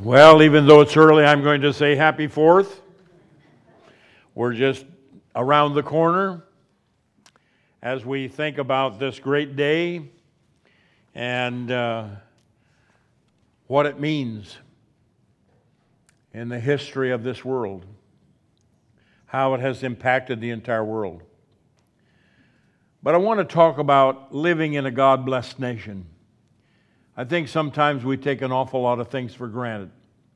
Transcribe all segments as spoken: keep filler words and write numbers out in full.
Well, even though it's early, I'm going to say happy fourth. We're just around the corner as we think about this great day and uh, what it means in the history of this world, how it has impacted the entire world. But I want to talk about living in a God-blessed nation. I think sometimes we take an awful lot of things for granted.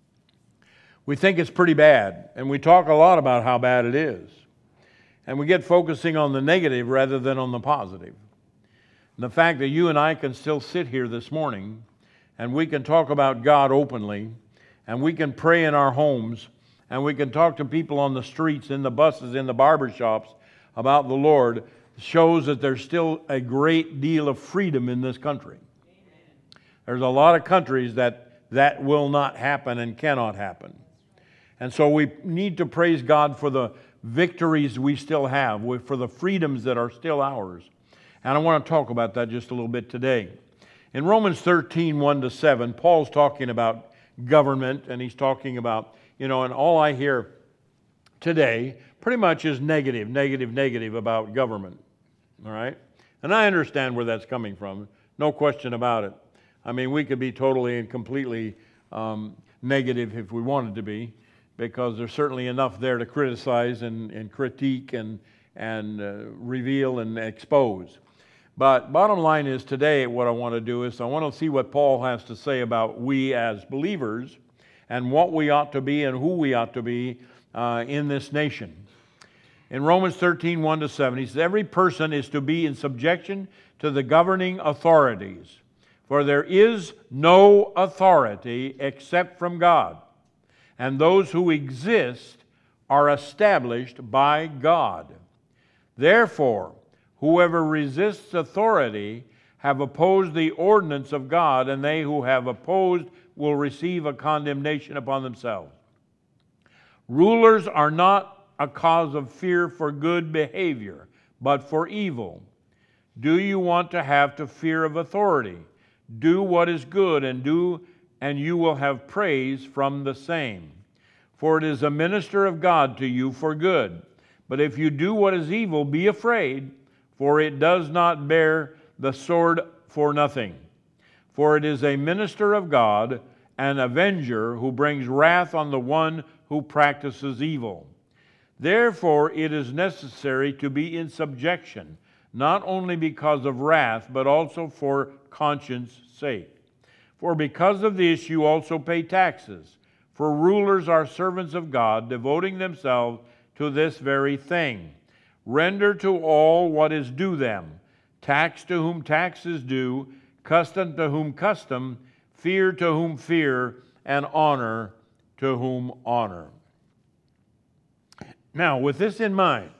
We think it's pretty bad, and we talk a lot about how bad it is. And we get focusing on the negative rather than on the positive. And the fact that you and I can still sit here this morning, and we can talk about God openly, and we can pray in our homes, and we can talk to people on the streets, in the buses, in the barber shops about the Lord, shows that there's still a great deal of freedom in this country. There's a lot of countries that that will not happen and cannot happen. And so we need to praise God for the victories we still have, for the freedoms that are still ours. And I want to talk about that just a little bit today. In Romans thirteen, one to seven, Paul's talking about government, and he's talking about, you know, and all I hear today pretty much is negative, negative, negative about government. All right? And I understand where that's coming from. No question about it. I mean, we could be totally and completely um, negative if we wanted to be, because there's certainly enough there to criticize and, and critique and, and uh, reveal and expose. But bottom line is today what I want to do is I want to see what Paul has to say about we as believers and what we ought to be and who we ought to be uh, in this nation. In Romans thirteen, one to seven, he says, every person is to be in subjection to the governing authorities. For there is no authority except from God, and those who exist are established by God. Therefore, whoever resists authority have opposed the ordinance of God, and they who have opposed will receive a condemnation upon themselves. Rulers are not a cause of fear for good behavior, but for evil. Do you want to have to fear of authority? Do what is good, and do, and you will have praise from the same. For it is a minister of God to you for good. But if you do what is evil, be afraid, for it does not bear the sword for nothing. For it is a minister of God, an avenger who brings wrath on the one who practices evil. Therefore it is necessary to be in subjection, not only because of wrath, but also for conscience sake. For because of this you also pay taxes. For rulers are servants of God, devoting themselves to this very thing. Render to all what is due them. Tax to whom tax is due, custom to whom custom, fear to whom fear, and honor to whom honor. Now, with this in mind,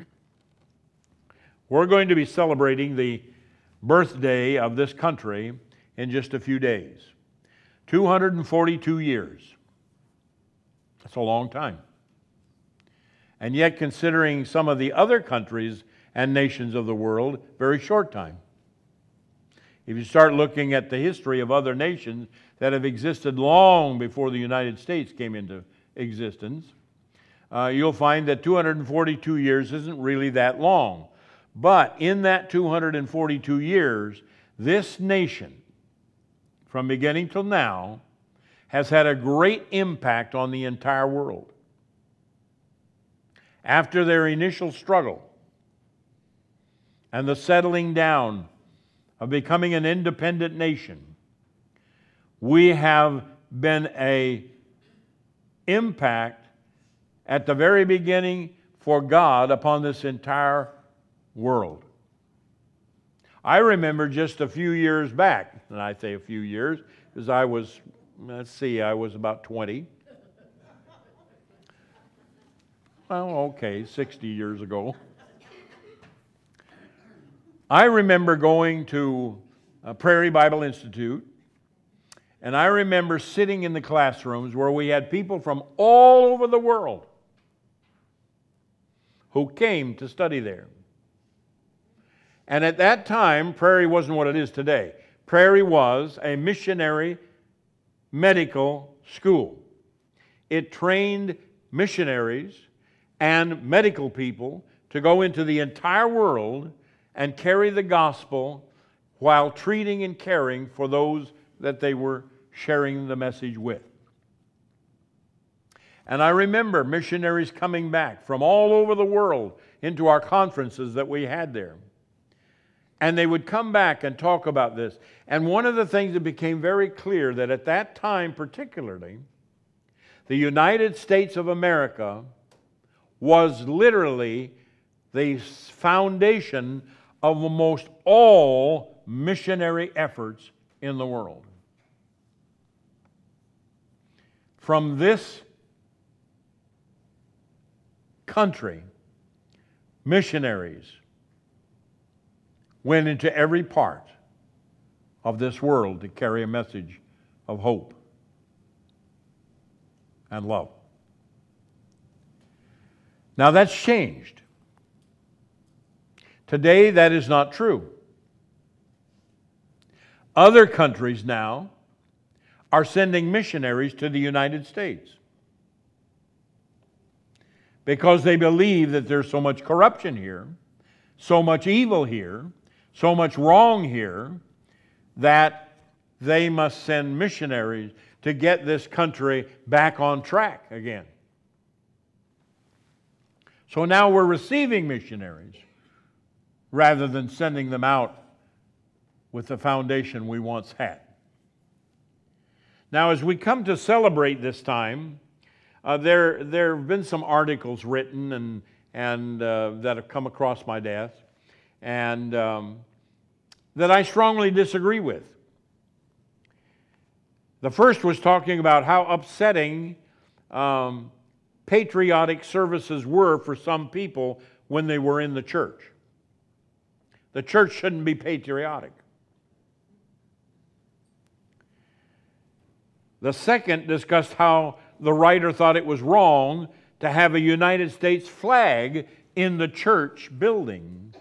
we're going to be celebrating the birthday of this country in just a few days. two hundred forty-two years. That's a long time. And yet, considering some of the other countries and nations of the world, very short time. If you start looking at the history of other nations that have existed long before the United States came into existence, uh, you'll find that two hundred forty-two years isn't really that long. But in that two hundred forty-two years, this nation, from beginning till now, has had a great impact on the entire world. After their initial struggle and the settling down of becoming an independent nation, we have been an impact at the very beginning for God upon this entire world. I remember just a few years back, and I say a few years, because I was, let's see, I was about twenty. Well, okay, sixty years ago. I remember going to a Prairie Bible Institute, and I remember sitting in the classrooms where we had people from all over the world who came to study there. And at that time, Prairie wasn't what it is today. Prairie was a missionary medical school. It trained missionaries and medical people to go into the entire world and carry the gospel while treating and caring for those that they were sharing the message with. And I remember missionaries coming back from all over the world into our conferences that we had there. And they would come back and talk about this. And one of the things that became very clear, that at that time particularly, the United States of America was literally the foundation of almost all missionary efforts in the world. From this country, missionaries went into every part of this world to carry a message of hope and love. Now that's changed. Today that is not true. Other countries now are sending missionaries to the United States because they believe that there's so much corruption here, so much evil here, so much wrong here, that they must send missionaries to get this country back on track again. So now we're receiving missionaries rather than sending them out with the foundation we once had. Now, as we come to celebrate this time, uh, there there have been some articles written and and uh, that have come across my desk, and um, that I strongly disagree with. The first was talking about how upsetting um, patriotic services were for some people when they were in the church. The church shouldn't be patriotic. The second discussed how the writer thought it was wrong to have a United States flag in the church building.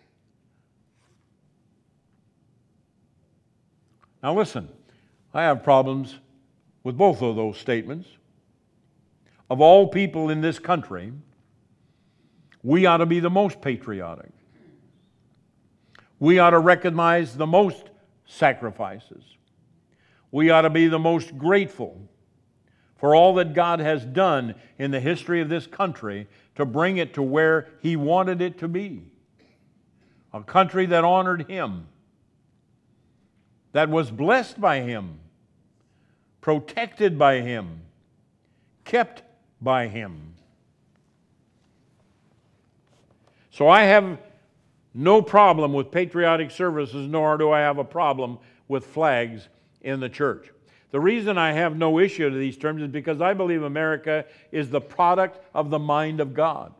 Now listen, I have problems with both of those statements. Of all people in this country, we ought to be the most patriotic. We ought to recognize the most sacrifices. We ought to be the most grateful for all that God has done in the history of this country to bring it to where He wanted it to be. A country that honored Him, that was blessed by Him, protected by Him, kept by Him. So I have no problem with patriotic services, nor do I have a problem with flags in the church. The reason I have no issue to these terms is because I believe America is the product of the mind of God.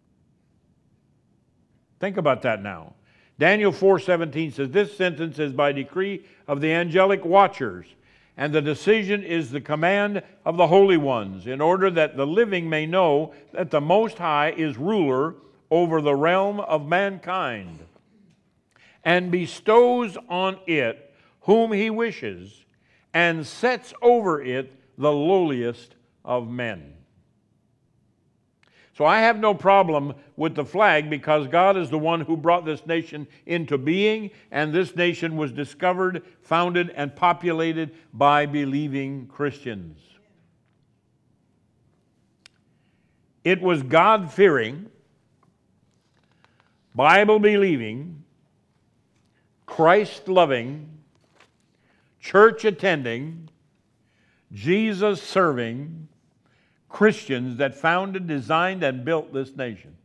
Think about that now. Daniel four seventeen says, "This sentence is by decree of the angelic watchers, and the decision is the command of the holy ones, in order that the living may know that the Most High is ruler over the realm of mankind, and bestows on it whom He wishes, and sets over it the lowliest of men." So I have no problem with the flag because God is the one who brought this nation into being, and this nation was discovered, founded, and populated by believing Christians. It was God-fearing, Bible-believing, Christ-loving, church-attending, Jesus-serving Christians that founded, designed, and built this nation.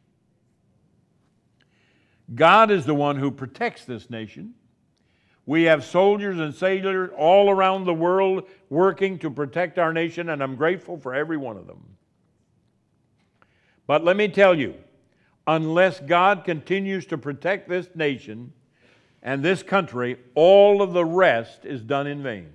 God is the one who protects this nation. We have soldiers and sailors all around the world working to protect our nation, and I'm grateful for every one of them. But let me tell you, unless God continues to protect this nation and this country, all of the rest is done in vain.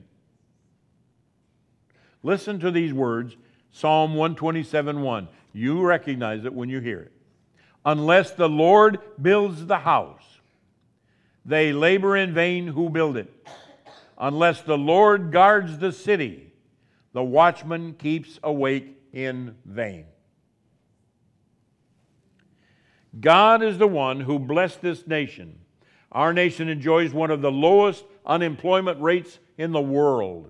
Listen to these words, Psalm one twenty-seven one. You recognize it when you hear it. "Unless the Lord builds the house, they labor in vain who build it. Unless the Lord guards the city, the watchman keeps awake in vain. God is the one who blessed this nation. Our nation enjoys one of the lowest unemployment rates in the world.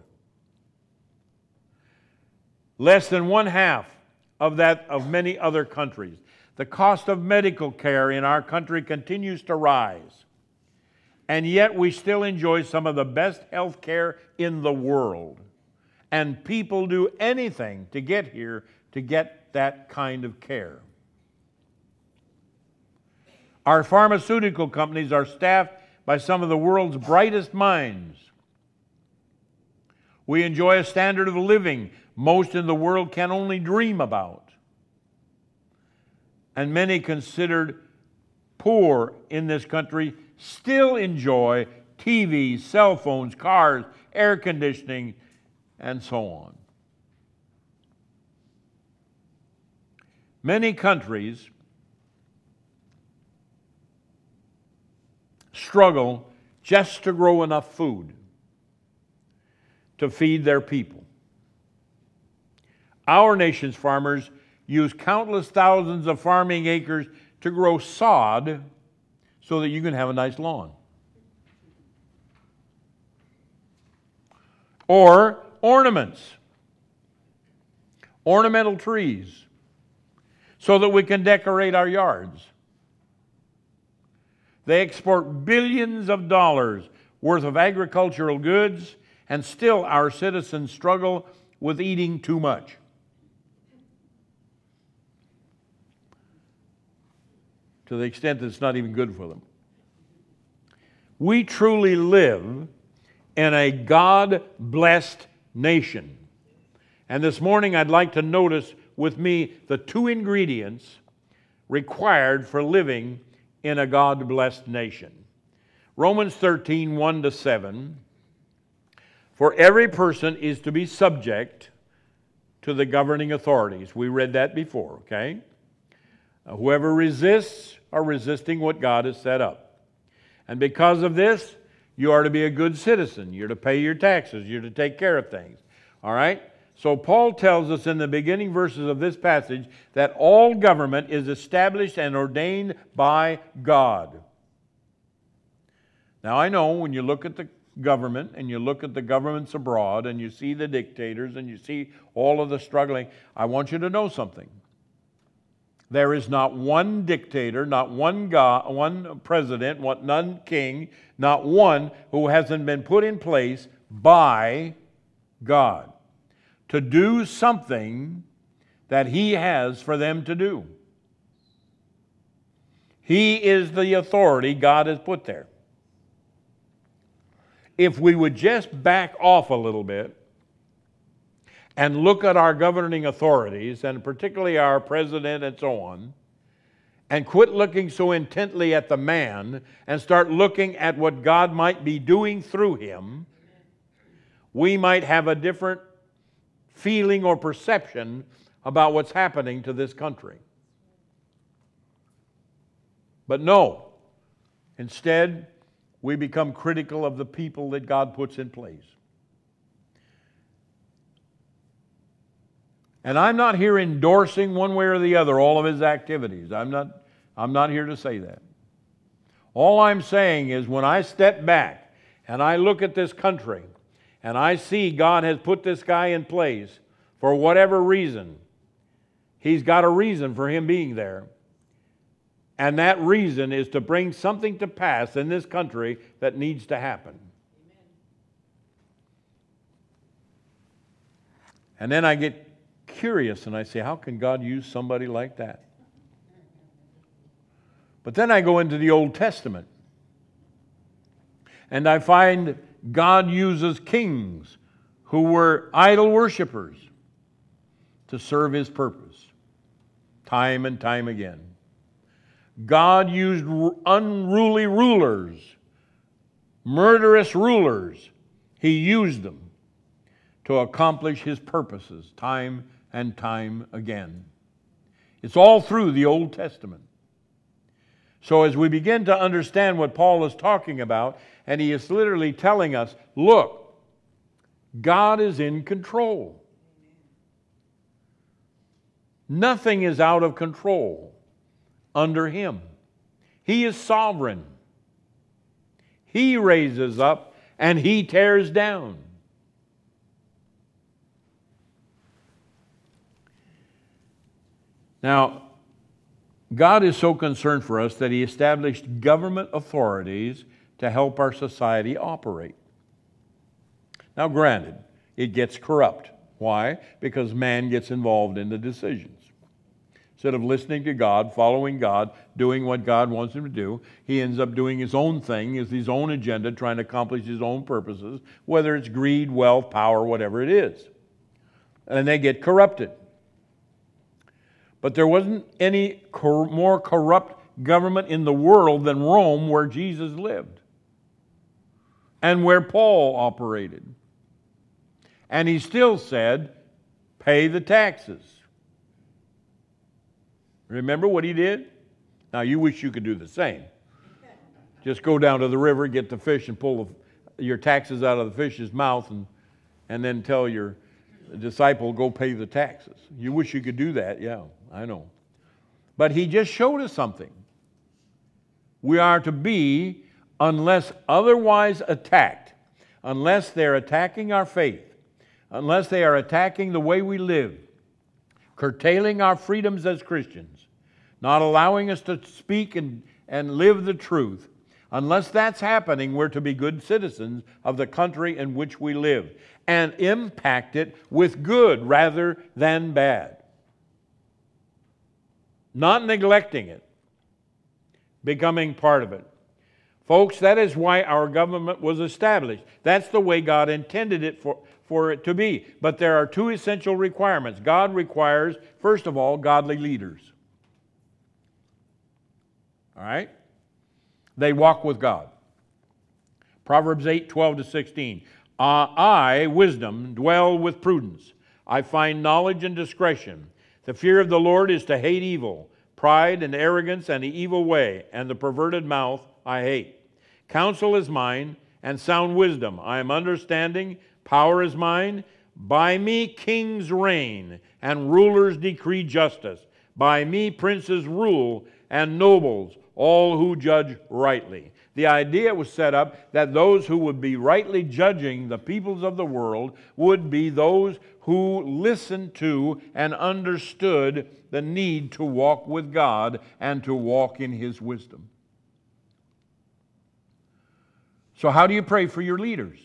Less than one half of that of many other countries. The cost of medical care in our country continues to rise. And yet we still enjoy some of the best health care in the world. And people do anything to get here to get that kind of care. Our pharmaceutical companies are staffed by some of the world's brightest minds. We enjoy a standard of living most in the world can only dream about. And many considered poor in this country still enjoy T Vs, cell phones, cars, air conditioning, and so on. Many countries struggle just to grow enough food to feed their people. Our nation's farmers use countless thousands of farming acres to grow sod so that you can have a nice lawn. Or ornaments, ornamental trees, so that we can decorate our yards. They export billions of dollars worth of agricultural goods, and still our citizens struggle with eating too much. To the extent that it's not even good for them. We truly live in a God-blessed nation. And this morning I'd like to notice with me the two ingredients required for living in a God-blessed nation. Romans thirteen, one to seven. For every person is to be subject to the governing authorities. We read that before, okay? Uh, whoever resists are resisting what God has set up. And because of this, you are to be a good citizen. You're to pay your taxes. You're to take care of things. All right? So Paul tells us in the beginning verses of this passage that all government is established and ordained by God. Now I know when you look at the government and you look at the governments abroad and you see the dictators and you see all of the struggling, I want you to know something. There is not one dictator, not one God, one president, none king, not one who hasn't been put in place by God to do something that He has for them to do. He is the authority God has put there. If we would just back off a little bit and look at our governing authorities, and particularly our president and so on, and quit looking so intently at the man and start looking at what God might be doing through him, we might have a different feeling or perception about what's happening to this country. But no, instead, we become critical of the people that God puts in place. And I'm not here endorsing one way or the other all of his activities. I'm not, I'm not here to say that. All I'm saying is when I step back and I look at this country and I see God has put this guy in place for whatever reason, He's got a reason for him being there. And that reason is to bring something to pass in this country that needs to happen. And then I get curious and I say, how can God use somebody like that? But then I go into the Old Testament and I find God uses kings who were idol worshipers to serve His purpose time and time again. God used unruly rulers, murderous rulers. He used them to accomplish His purposes time and time again. It's all through the Old Testament. So as we begin to understand what Paul is talking about, and he is literally telling us, look, God is in control. Nothing is out of control under Him. He is sovereign. He raises up and He tears down. Now, God is so concerned for us that He established government authorities to help our society operate. Now, granted, it gets corrupt. Why? Because man gets involved in the decisions. Instead of listening to God, following God, doing what God wants him to do, he ends up doing his own thing, his own agenda, trying to accomplish his own purposes, whether it's greed, wealth, power, whatever it is. And they get corrupted. But there wasn't any cor- more corrupt government in the world than Rome, where Jesus lived and where Paul operated. And he still said, pay the taxes. Remember what he did? Now you wish you could do the same. Just go down to the river, get the fish, and pull the, your taxes out of the fish's mouth, and, and then tell your disciple, go pay the taxes. You wish you could do that, yeah, I know. But he just showed us something. We are to be, unless otherwise attacked, unless they're attacking our faith, unless they are attacking the way we live, curtailing our freedoms as Christians, not allowing us to speak and, and live the truth, unless that's happening, we're to be good citizens of the country in which we live and impact it with good rather than bad. Not neglecting it, becoming part of it. Folks, that is why our government was established. That's the way God intended it for, for it to be. But there are two essential requirements. God requires, first of all, godly leaders. All right? They walk with God. Proverbs eight, twelve to sixteen. Uh, I, wisdom, dwell with prudence. I find knowledge and discretion. The fear of the Lord is to hate evil, pride and arrogance and the evil way, and the perverted mouth I hate. Counsel is mine, and sound wisdom. I am understanding, power is mine. By me kings reign, and rulers decree justice. By me princes rule, and nobles, all who judge rightly. The idea was set up that those who would be rightly judging the peoples of the world would be those who listened to and understood the need to walk with God and to walk in His wisdom. So how do you pray for your leaders?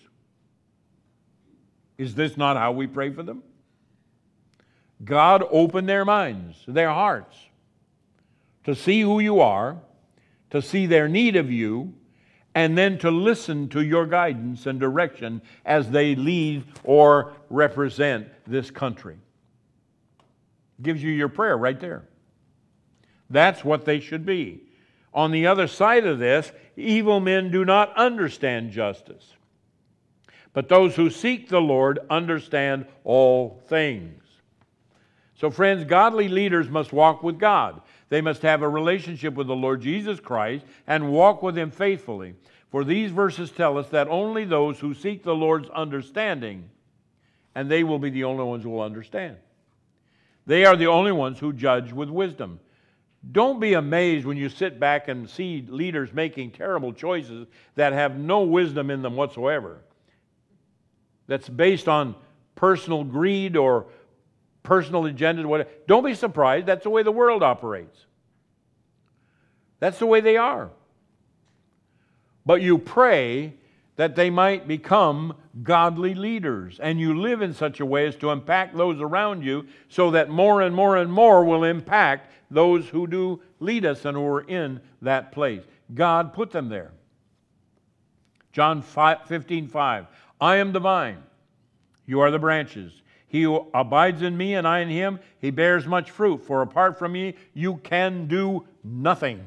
Is this not how we pray for them? God, open their minds, their hearts, to see who you are, to see their need of you, and then to listen to your guidance and direction as they lead or represent this country. Gives you your prayer right there. That's what they should be. On the other side of this, evil men do not understand justice. But those who seek the Lord understand all things. So friends, godly leaders must walk with God. They must have a relationship with the Lord Jesus Christ and walk with Him faithfully. For these verses tell us that only those who seek the Lord's understanding, and they will be the only ones who will understand. They are the only ones who judge with wisdom. Don't be amazed when you sit back and see leaders making terrible choices that have no wisdom in them whatsoever. That's based on personal greed or personal agenda, whatever. Don't be surprised. That's the way the world operates. That's the way they are. But you pray that they might become godly leaders, and you live in such a way as to impact those around you so that more and more and more will impact those who do lead us and who are in that place. God put them there. John fifteen five. I am the vine, you are the branches. He who abides in me and I in him, he bears much fruit. For apart from me, you can do nothing.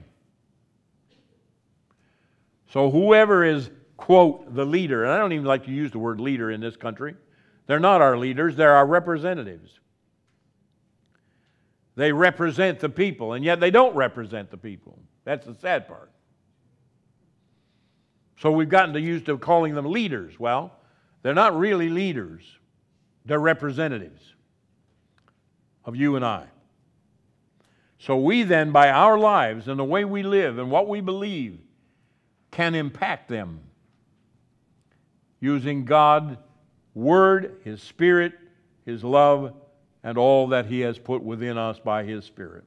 So whoever is, quote, the leader, and I don't even like to use the word leader in this country. They're not our leaders, they're our representatives. They represent the people, and yet they don't represent the people. That's the sad part. So we've gotten to used to calling them leaders. Well, they're not really leaders. They're representatives of you and I. So we then, by our lives and the way we live and what we believe, can impact them using God's Word, His Spirit, His love, and all that He has put within us by His Spirit.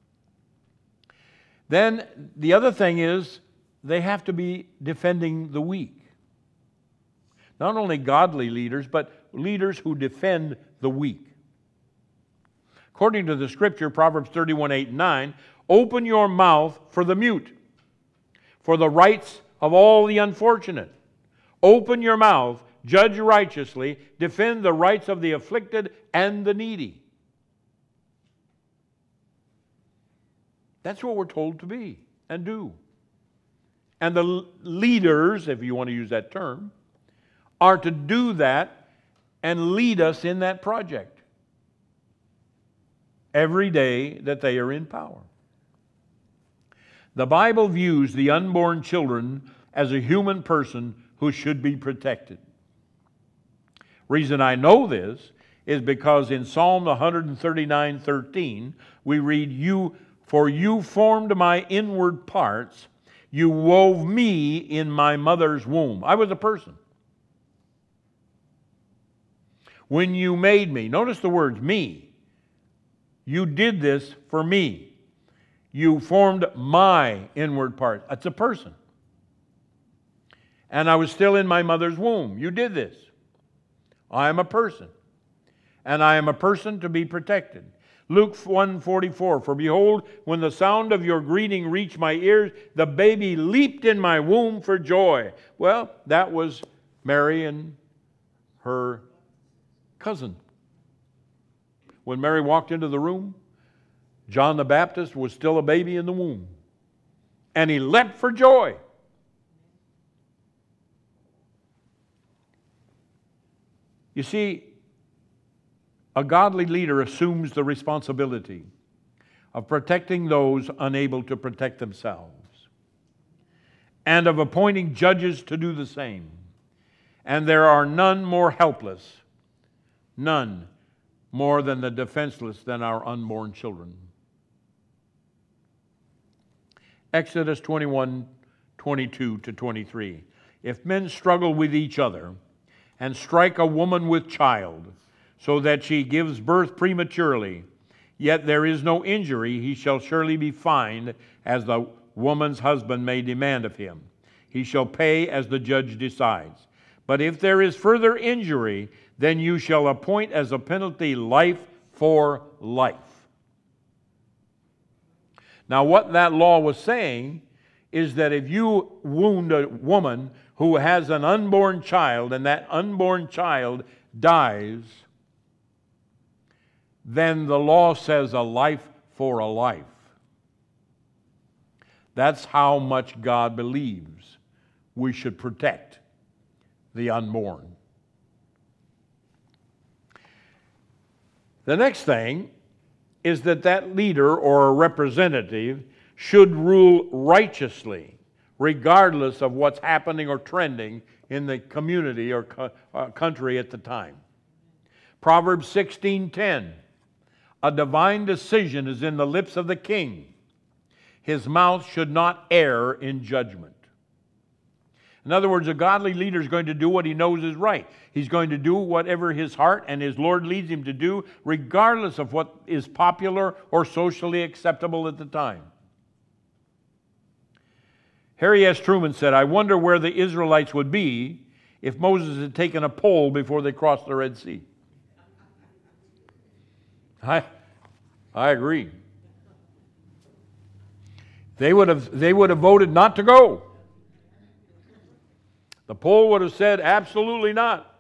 Then the other thing is they have to be defending the weak. Not only godly leaders, but leaders who defend the weak. According to the Scripture, Proverbs thirty-one, eight and nine, open your mouth for the mute, for the rights of all the unfortunate. Open your mouth, judge righteously, defend the rights of the afflicted and the needy. That's what we're told to be and do. And the leaders, if you want to use that term, are to do that and lead us in that project every day that they are in power. The Bible views the unborn children as a human person who should be protected. Reason I know this is because in Psalm one thirty-nine, thirteen, we read, "You, for you formed my inward parts, you wove me in my mother's womb." I was a person. When you made me, notice the words, me. You did this for me. You formed my inward parts. It's a person. And I was still in my mother's womb. You did this. I am a person. And I am a person to be protected. Luke one forty-four, for behold, when the sound of your greeting reached my ears, the baby leaped in my womb for joy. Well, that was Mary and her cousin. When Mary walked into the room, John the Baptist was still a baby in the womb. And he leapt for joy. You see, a godly leader assumes the responsibility of protecting those unable to protect themselves and of appointing judges to do the same. And there are none more helpless, none more than the defenseless than our unborn children. Exodus twenty-one, twenty-two to twenty-three. If men struggle with each other and strike a woman with child, so that she gives birth prematurely, yet there is no injury, he shall surely be fined, as the woman's husband may demand of him. He shall pay as the judge decides. But if there is further injury, then you shall appoint as a penalty life for life. Now, what that law was saying is that if you wound a woman who has an unborn child, and that unborn child dies, then the law says a life for a life. That's how much God believes we should protect the unborn. The next thing is that that leader or a representative should rule righteously, regardless of what's happening or trending in the community or co- uh, country at the time. Proverbs sixteen ten. A divine decision is in the lips of the king. His mouth should not err in judgment. In other words, a godly leader is going to do what he knows is right. He's going to do whatever his heart and his Lord leads him to do, regardless of what is popular or socially acceptable at the time. Harry S. Truman said, "I wonder where the Israelites would be if Moses had taken a pole before they crossed the Red Sea." I, I agree. They would have, they would have voted not to go. The poll would have said, absolutely not.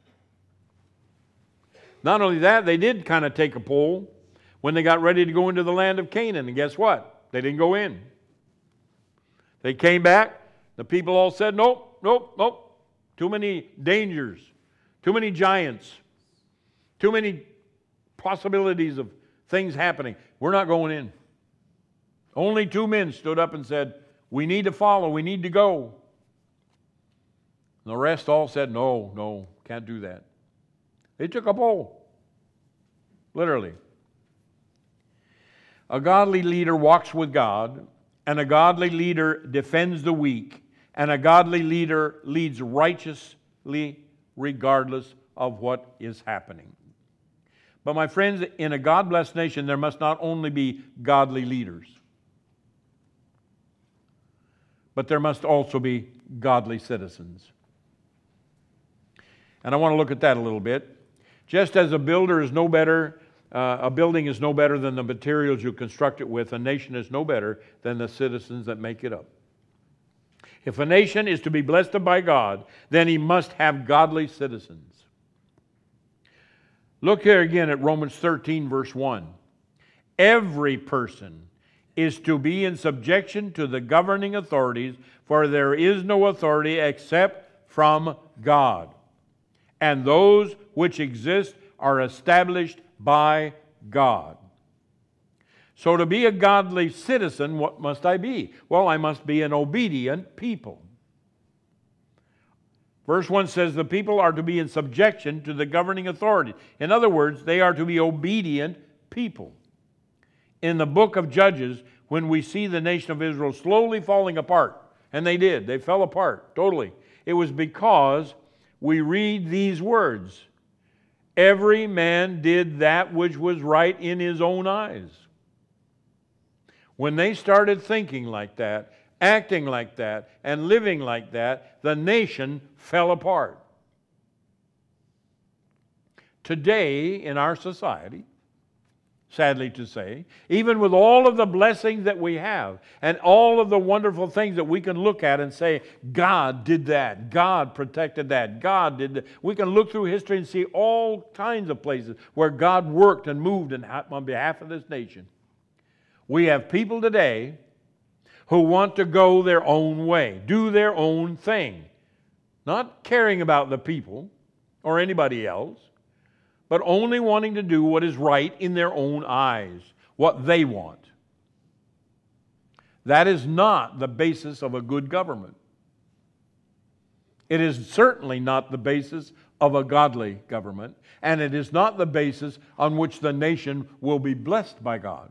Not only that, they did kind of take a poll when they got ready to go into the land of Canaan. And guess what? They didn't go in. They came back. The people all said, nope, nope, nope. Too many dangers. Too many giants. Too many possibilities of things happening. We're not going in. Only two men stood up and said, we need to follow, we need to go. And the rest all said, no, no, can't do that. They took a poll. Literally. A godly leader walks with God, and a godly leader defends the weak, and a godly leader leads righteously regardless of what is happening. But my friends, in a God-blessed nation, there must not only be godly leaders, but there must also be godly citizens. And I want to look at that a little bit. Just as a builder is no better, uh, a building is no better than the materials you construct it with, a nation is no better than the citizens that make it up. If a nation is to be blessed by God, then he must have godly citizens. Look here again at Romans thirteen, verse one. Every person is to be in subjection to the governing authorities, for there is no authority except from God. And those which exist are established by God. So to be a godly citizen, what must I be? Well, I must be an obedient people. Verse one says the people are to be in subjection to the governing authority. In other words, they are to be obedient people. In the book of Judges, when we see the nation of Israel slowly falling apart, and they did, they fell apart totally, it was because we read these words. Every man did that which was right in his own eyes. When they started thinking like that, acting like that, and living like that, the nation fell apart. Today, in our society, sadly to say, even with all of the blessings that we have and all of the wonderful things that we can look at and say, God did that, God protected that, God did that. We can look through history and see all kinds of places where God worked and moved on behalf of this nation. We have people today who want to go their own way, do their own thing, not caring about the people or anybody else, but only wanting to do what is right in their own eyes, what they want. That is not the basis of a good government. It is certainly not the basis of a godly government, and it is not the basis on which the nation will be blessed by God.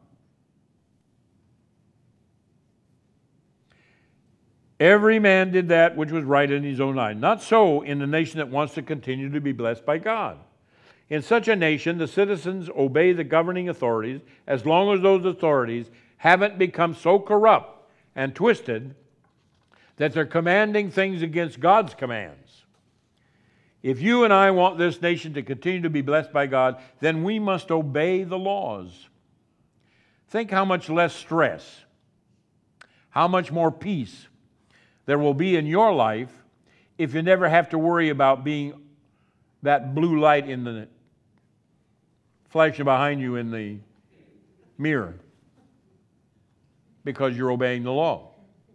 Every man did that which was right in his own eye. Not so in the nation that wants to continue to be blessed by God. In such a nation, the citizens obey the governing authorities as long as those authorities haven't become so corrupt and twisted that they're commanding things against God's commands. If you and I want this nation to continue to be blessed by God, then we must obey the laws. Think how much less stress, how much more peace there will be in your life if you never have to worry about being that blue light in the flashing behind you in the mirror because you're obeying the law.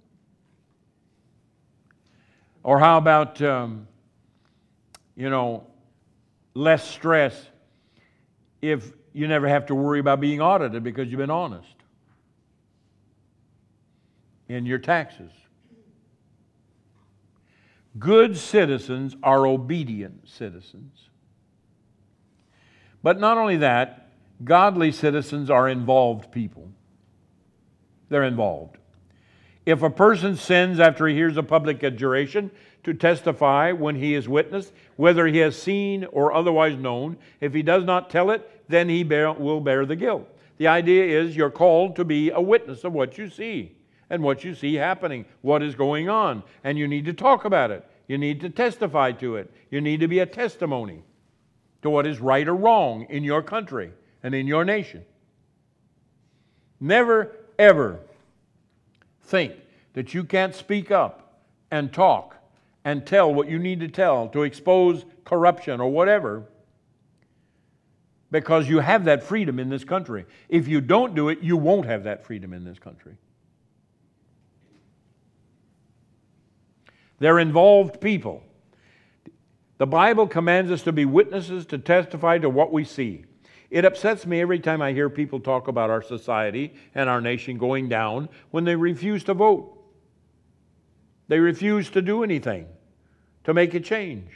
Or how about, um, you know, less stress if you never have to worry about being audited because you've been honest in your taxes. Good citizens are obedient citizens. But not only that, godly citizens are involved people. They're involved. If a person sins after he hears a public adjuration to testify when he is witness, whether he has seen or otherwise known, if he does not tell it, then he bear, will bear the guilt. The idea is you're called to be a witness of what you see and what you see happening, what is going on, and you need to talk about it. You need to testify to it. You need to be a testimony to what is right or wrong in your country and in your nation. Never, ever think that you can't speak up and talk and tell what you need to tell to expose corruption or whatever, because you have that freedom in this country. If you don't do it, you won't have that freedom in this country. They're involved people. The Bible commands us to be witnesses, to testify to what we see. It upsets me every time I hear people talk about our society and our nation going down when they refuse to vote. They refuse to do anything to make a change.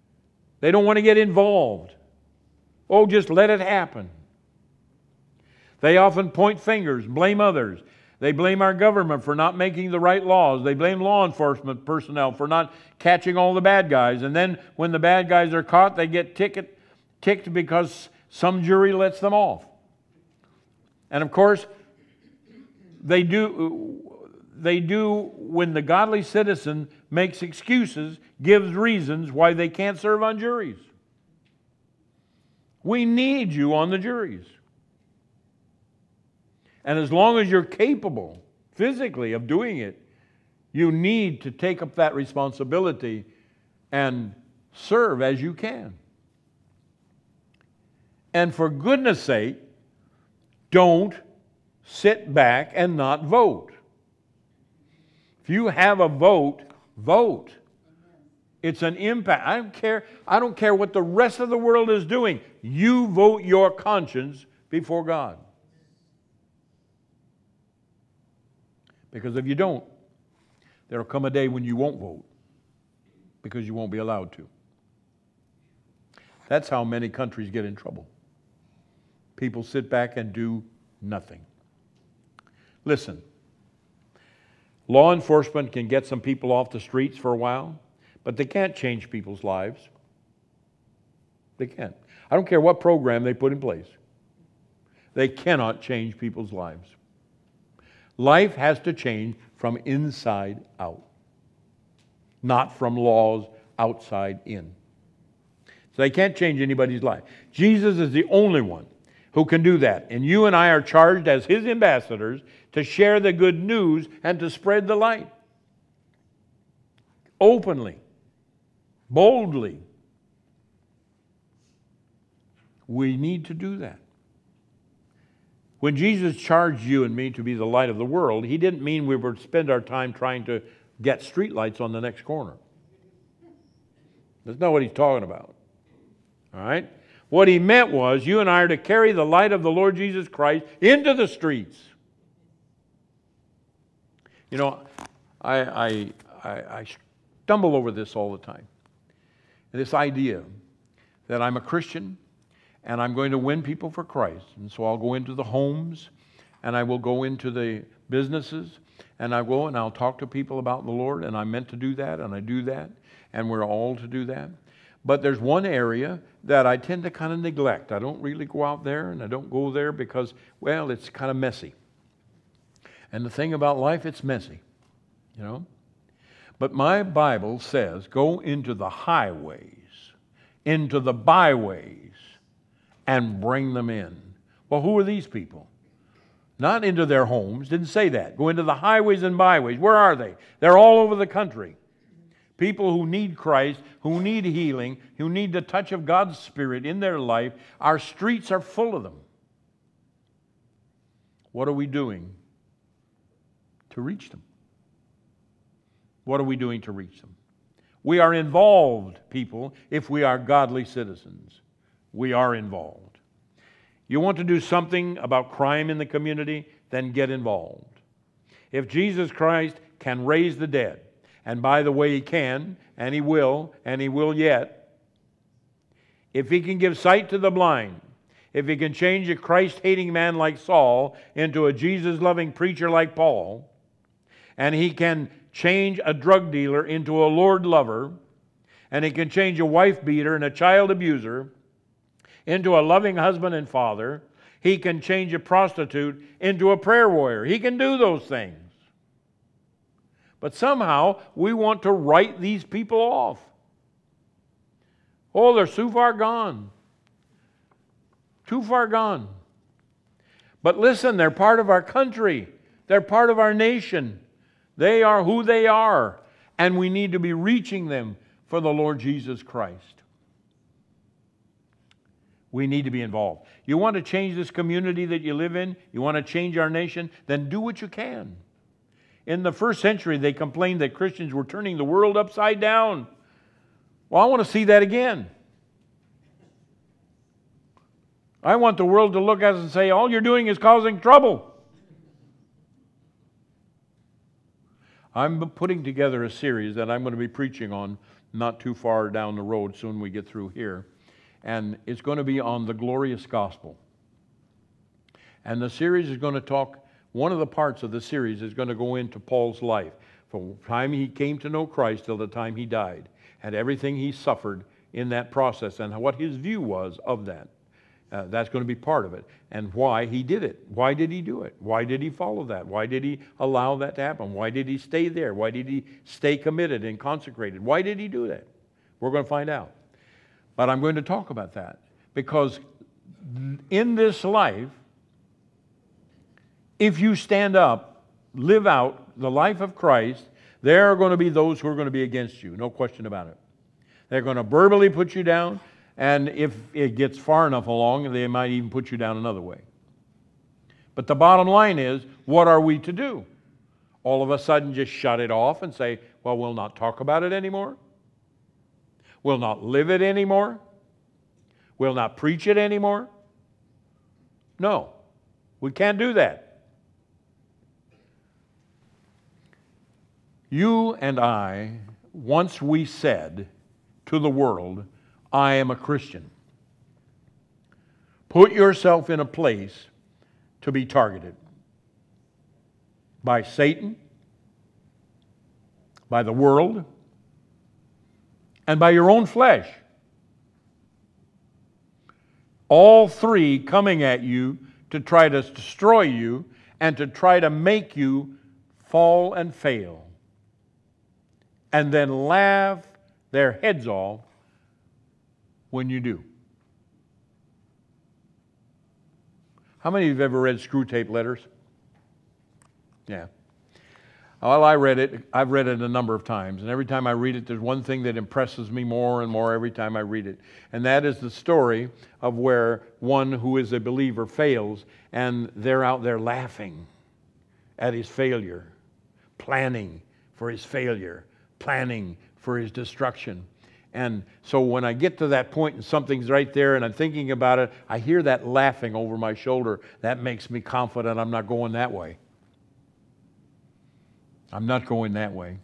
They don't want to get involved. Oh, just let it happen. They often point fingers, blame others. They blame our government for not making the right laws. They blame law enforcement personnel for not catching all the bad guys. And then when the bad guys are caught, they get ticket, ticked because some jury lets them off. And of course, they do, they do when the godly citizen makes excuses, gives reasons why they can't serve on juries. We need you on the juries. And as long as you're capable physically of doing it, you need to take up that responsibility and serve as you can. And for goodness sake, don't sit back and not vote. If you have a vote, vote. It's an impact. I don't care, I don't care what the rest of the world is doing. You vote your conscience before God. Because if you don't, there will come a day when you won't vote because you won't be allowed to. That's how many countries get in trouble. People sit back and do nothing. Listen, law enforcement can get some people off the streets for a while, but they can't change people's lives. They can't. I don't care what program they put in place. They cannot change people's lives. Life has to change from inside out, not from laws outside in. So they can't change anybody's life. Jesus is the only one who can do that. And you and I are charged as His ambassadors to share the good news and to spread the light. Openly, boldly. We need to do that. When Jesus charged you and me to be the light of the world, He didn't mean we would spend our time trying to get streetlights on the next corner. That's not what He's talking about. All right? What He meant was you and I are to carry the light of the Lord Jesus Christ into the streets. You know, I, I, I, I stumble over this all the time. This idea that I'm a Christian and I'm going to win people for Christ. And so I'll go into the homes and I will go into the businesses and I go and I'll talk to people about the Lord, and I'm meant to do that and I do that, and we're all to do that. But there's one area that I tend to kind of neglect. I don't really go out there, and I don't go there because, well, it's kind of messy. And the thing about life, it's messy, you know. But my Bible says, go into the highways, into the byways, and bring them in. Well, who are these people? Not into their homes. Didn't say that. Go into the highways and byways. Where are they? They're all over the country. People who need Christ, who need healing, who need the touch of God's Spirit in their life. Our streets are full of them. What are we doing to reach them? What are we doing to reach them? We are involved, people, if we are godly citizens. We are involved. You want to do something about crime in the community? Then get involved. If Jesus Christ can raise the dead, and by the way, He can, and He will, and He will yet. If He can give sight to the blind, if He can change a Christ-hating man like Saul into a Jesus-loving preacher like Paul, and He can change a drug dealer into a Lord lover, and He can change a wife beater and a child abuser into a loving husband and father, He can change a prostitute into a prayer warrior. He can do those things. But somehow we want to write these people off. Oh, they're too far gone. Too far gone. But listen, they're part of our country. They're part of our nation. They are who they are. And we need to be reaching them for the Lord Jesus Christ. We need to be involved. You want to change this community that you live in? You want to change our nation? Then do what you can. In the first century, they complained that Christians were turning the world upside down. Well, I want to see that again. I want the world to look at us and say, all you're doing is causing trouble. I'm putting together a series that I'm going to be preaching on not too far down the road, soon we get through here. And it's going to be on the glorious gospel. And the series is going to talk, one of the parts of the series is going to go into Paul's life, from the time he came to know Christ till the time he died, and everything he suffered in that process, and what his view was of that. Uh, that's going to be part of it, and why he did it. Why did he do it? Why did he follow that? Why did he allow that to happen? Why did he stay there? Why did he stay committed and consecrated? Why did he do that? We're going to find out. But I'm going to talk about that, because in this life, if you stand up, live out the life of Christ, there are going to be those who are going to be against you, no question about it. They're going to verbally put you down, and if it gets far enough along, they might even put you down another way. But the bottom line is, what are we to do? All of a sudden just shut it off and say, well, we'll not talk about it anymore? We'll not live it anymore? We'll not preach it anymore? No, we can't do that. You and I, once we said to the world, I am a Christian, put yourself in a place to be targeted by Satan, by the world, and by your own flesh. All three coming at you to try to destroy you and to try to make you fall and fail, and then laugh their heads off when you do. How many of you have ever read Screwtape Letters? Yeah. Well, I read it. I've read it a number of times, and every time I read it, there's one thing that impresses me more and more every time I read it, and that is the story of where one who is a believer fails, and they're out there laughing at his failure, planning for his failure, planning for his destruction. And so when I get to that point and something's right there and I'm thinking about it, I hear that laughing over my shoulder. That makes me confident I'm not going that way. I'm not going that way.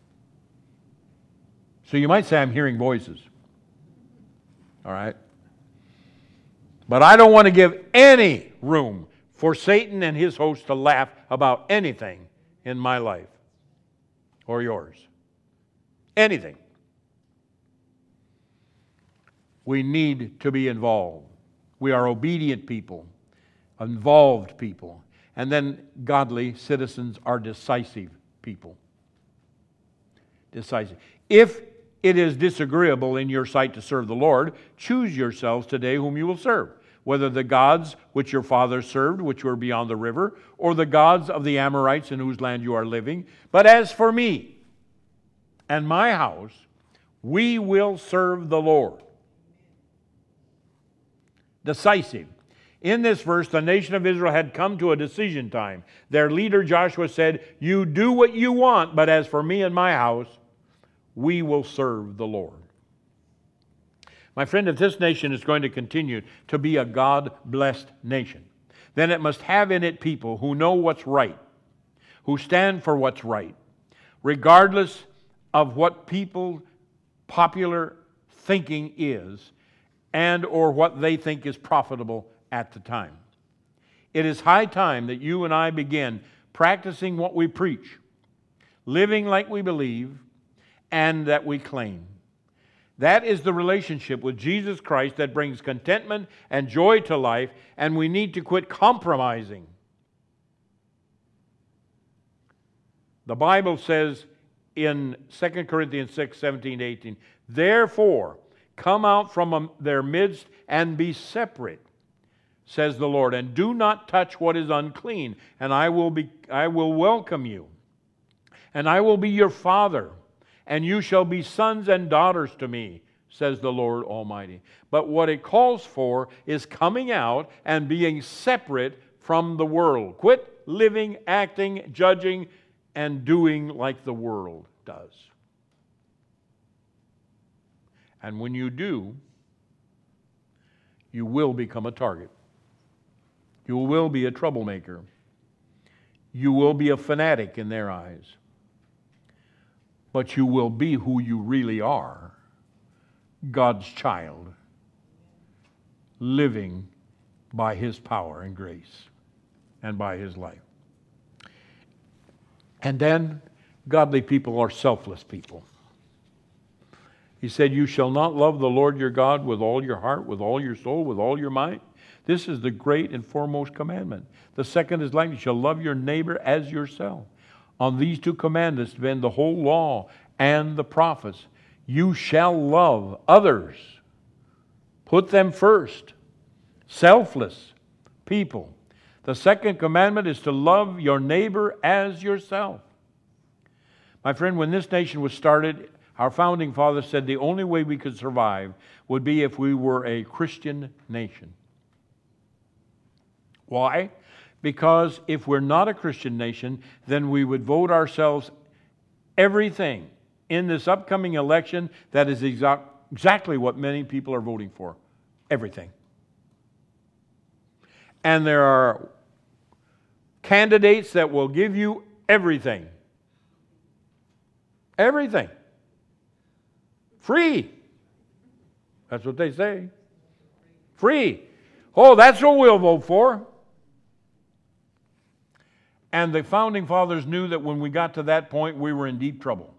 So you might say I'm hearing voices. All right? But I don't want to give any room for Satan and his host to laugh about anything in my life or yours. Anything. We need to be involved. We are obedient people, involved people, and then godly citizens are decisive people. Decisive. If it is disagreeable in your sight to serve the Lord, choose yourselves today whom you will serve, whether the gods which your fathers served, which were beyond the river, or the gods of the Amorites in whose land you are living. But as for me and my house, we will serve the Lord. Decisive. In this verse, the nation of Israel had come to a decision time. Their leader Joshua said, you do what you want, but as for me and my house, we will serve the Lord. My friend, if this nation is going to continue to be a God-blessed nation, then it must have in it people who know what's right, who stand for what's right, regardless of what people popular thinking is and or what they think is profitable at the time. It is high time that you and I begin practicing what we preach, living like we believe, and that we claim. That is the relationship with Jesus Christ that brings contentment and joy to life, and we need to quit compromising. The Bible says in Second Corinthians six, seventeen, eighteen, therefore, come out from their midst and be separate, says the Lord, and do not touch what is unclean, and I will be I will welcome you, and I will be your father, and you shall be sons and daughters to me, says the Lord Almighty. But what it calls for is coming out and being separate from the world. Quit living, acting, judging, and doing like the world does. And when you do, you will become a target. You will be a troublemaker. You will be a fanatic in their eyes. But you will be who you really are, God's child, living by His power and grace. and by his life. And then, godly people are selfless people. He said, you shall not love the Lord your God with all your heart, with all your soul, with all your might. This is the great and foremost commandment. The second is like, you shall love your neighbor as yourself. On these two commandments depend the whole law and the prophets. You shall love others. Put them first. Selfless people. The second commandment is to love your neighbor as yourself. My friend, when this nation was started, our founding fathers said the only way we could survive would be if we were a Christian nation. Why? Because if we're not a Christian nation, then we would vote ourselves everything in this upcoming election that is exa- exactly what many people are voting for. Everything. And there are candidates that will give you everything. Everything. Free. That's what they say. Free. Oh, that's what we'll vote for. And the founding fathers knew that when we got to that point, we were in deep trouble.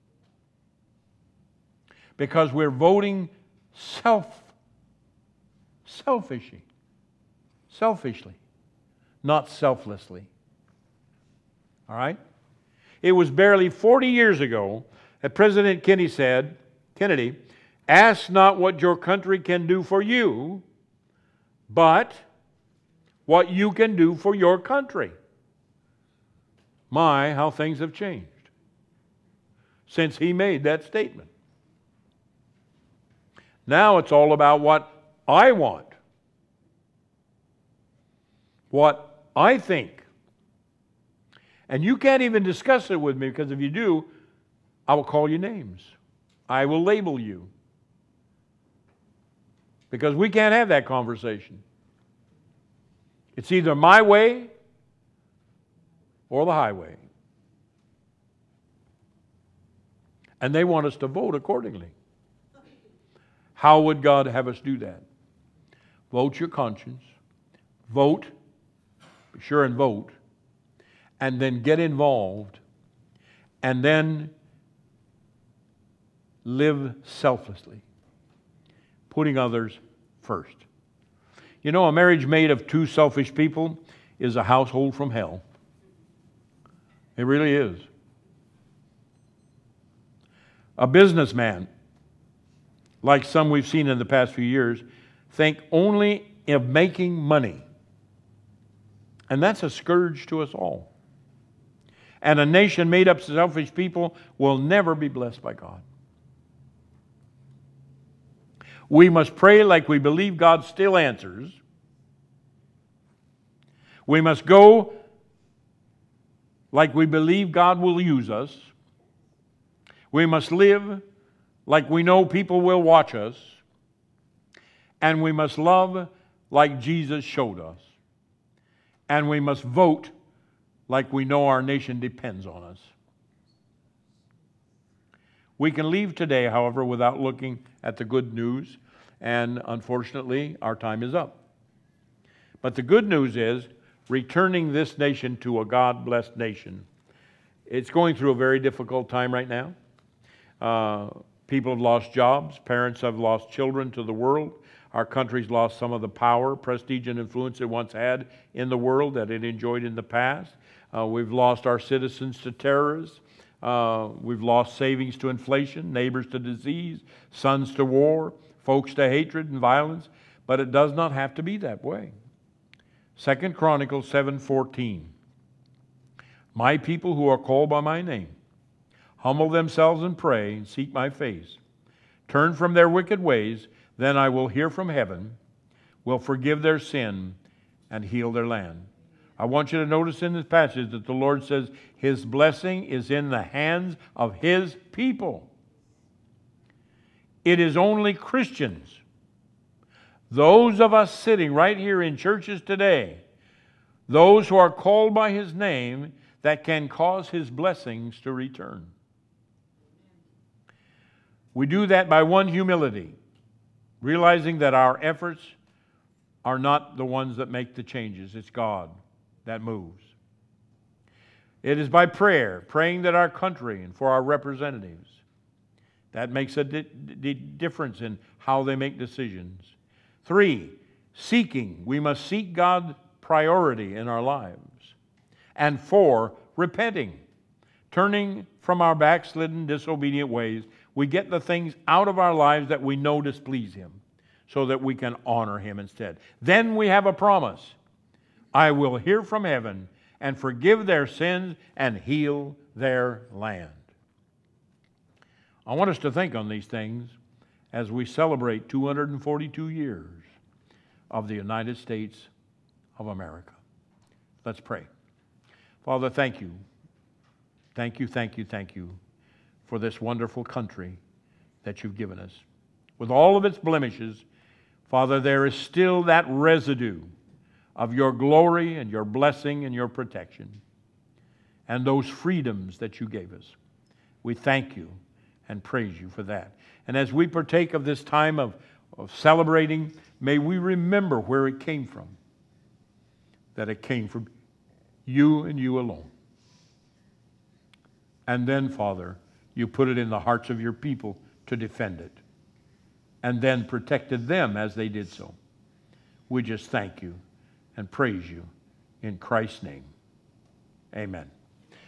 Because we're voting self, selfishly. Selfishly. Not selflessly. All right? It was barely forty years ago that President Kennedy said, Kennedy, ask not what your country can do for you, but what you can do for your country. My, how things have changed since he made that statement. Now it's all about what I want, what I think. And you can't even discuss it with me, because if you do, I will call you names. I will label you. Because we can't have that conversation. It's either my way or the highway. And they want us to vote accordingly. How would God have us do that? Vote your conscience. Vote. Be sure and vote. And then get involved. And then live selflessly. Putting others first. You know, a marriage made of two selfish people is a household from hell. It really is. A businessman, like some we've seen in the past few years, think only of making money. And that's a scourge to us all. And a nation made up of selfish people will never be blessed by God. We must pray like we believe God still answers. We must go like we believe God will use us. We must live like we know people will watch us. And we must love like Jesus showed us. And we must vote like we know our nation depends on us. We can leave today, however, without looking at the good news, and unfortunately, our time is up. But the good news is, returning this nation to a God-blessed nation. It's going through a very difficult time right now. Uh, people have lost jobs. Parents have lost children to the world. Our country's lost some of the power, prestige, and influence it once had in the world that it enjoyed in the past. Uh, we've lost our citizens to terrorists. Uh, we've lost savings to inflation, neighbors to disease, sons to war, folks to hatred and violence. But it does not have to be that way. Second Chronicles seven fourteen. My people who are called by my name humble themselves and pray and seek my face. Turn from their wicked ways, then I will hear from heaven, will forgive their sin, and heal their land. I want you to notice in this passage that the Lord says His blessing is in the hands of His people. It is only Christians, those of us sitting right here in churches today, those who are called by His name, that can cause His blessings to return. We do that by one, humility, realizing that our efforts are not the ones that make the changes. It's God that moves. It is by prayer, praying that our country and for our representatives, that makes a di- di- difference in how they make decisions. Three, seeking. We must seek God's priority in our lives. And four, repenting. Turning from our backslidden, disobedient ways, we get the things out of our lives that we know displease Him, so that we can honor Him instead. Then we have a promise. I will hear from heaven and forgive their sins and heal their land. I want us to think on these things as we celebrate two hundred forty-two years of the United States of America. Let's pray. Father, thank you. Thank you, thank you, thank you for this wonderful country that you've given us. With all of its blemishes, Father, there is still that residue of your glory and your blessing and your protection and those freedoms that you gave us. We thank you and praise you for that. And as we partake of this time of, of celebrating, may we remember where it came from. That it came from you and you alone. And then, Father, you put it in the hearts of your people to defend it. And then protected them as they did so. We just thank you and praise you in Christ's name. Amen.